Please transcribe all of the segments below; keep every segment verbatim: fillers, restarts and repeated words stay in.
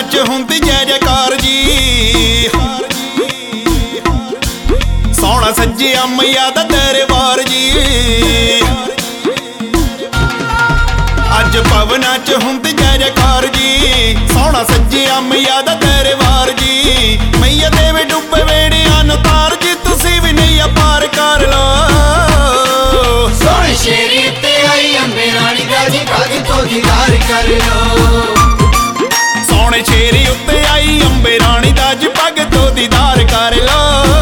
च हुंदी जय जयकार जी। सोहना सज्जिया मैया दा दरबार जी। अज भवना च हुंदी जय जयकार जी। सोहना सज्जिया मैया दा दरबार जी। मैया देवे डुब्बे वेड़ियां नूं तार जी। तुसी भी नैया पार कर लो। सोहने शेरी ते आई अंबे रानी दा जी भगतों दीदार कर लो। सोहने शेरी उत्ते आई अंबे रानी दा जी भगतों दीदार कर लो।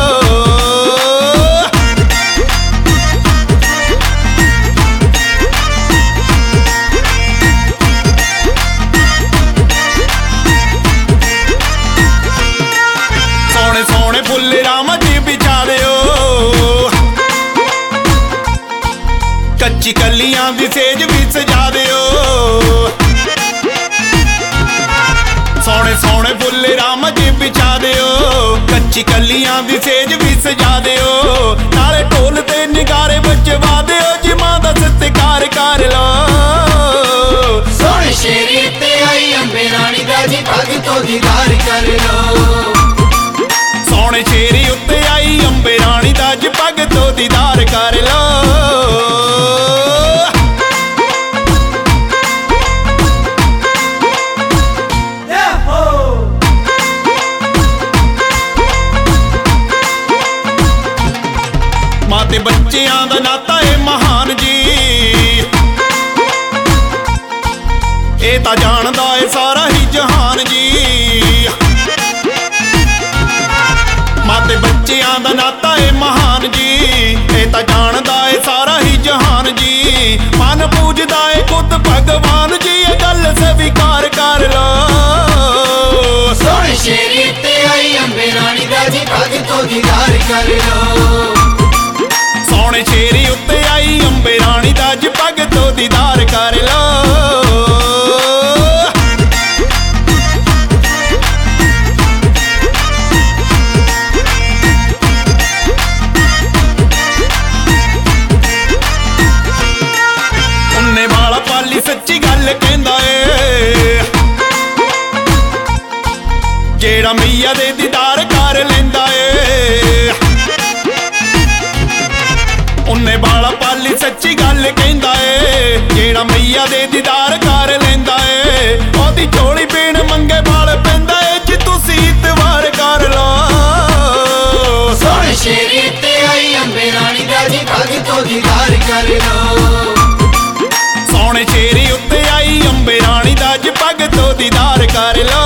सोहने सोहने फुल रामा जी बिछा दिओ। कच्ची कलियां दी सेज भी सजा दिओ। सोहने सोहने फुल रामा जी बिछा दिओ। कच्ची कलियां दी सेज भी सजा दिओ। नाले ढोल ते निगारे बजवा दिओ जी। मां दा सत्कार कर लो। सोहने शेरी ते आई अंबे रानी दा जी भगतों दीदार कर लो। सोहने शेरी उत्ते आई अंबे रानी दा जी भगतों दीदार कर लो। मां ते बच्चियां दा नाता है महान जी। ए तां जानदा है सारा ही जहान जी। मां ते बच्चियां दा नाता है महान जी। ए तां जानदा है सारा ही जहान जी। मन पूजदा है खुद भगवान जी। ये गल स्वीकार कर लो। सोहने शेरी ते आई अंबे रानी दा जी भगतों दीदार कर लो। सोहने शेरी उत्ते आई अंबे रानी दा जी भगतों दीदार कर लो। उन्ने वाला पाली सच्ची गल कहंदा ए। जेड़ा मैया दे दीदार कर लेंदा ए। उन्ने वाला पाली सच्ची गल कहंदा ए। जेड़ा मैया दे दीदार कर लेंदा ए। ओदी झोली पीण मंगे वाल पैंदा ए जी। तुसी इतवार कर लो। सोहने शेरी ते आई अंबे रानी दा जी भगतों दीदार कर लो। सोहने शेरी उत्ते आई अंबे रानी दा जी भगतों दीदार कर लो।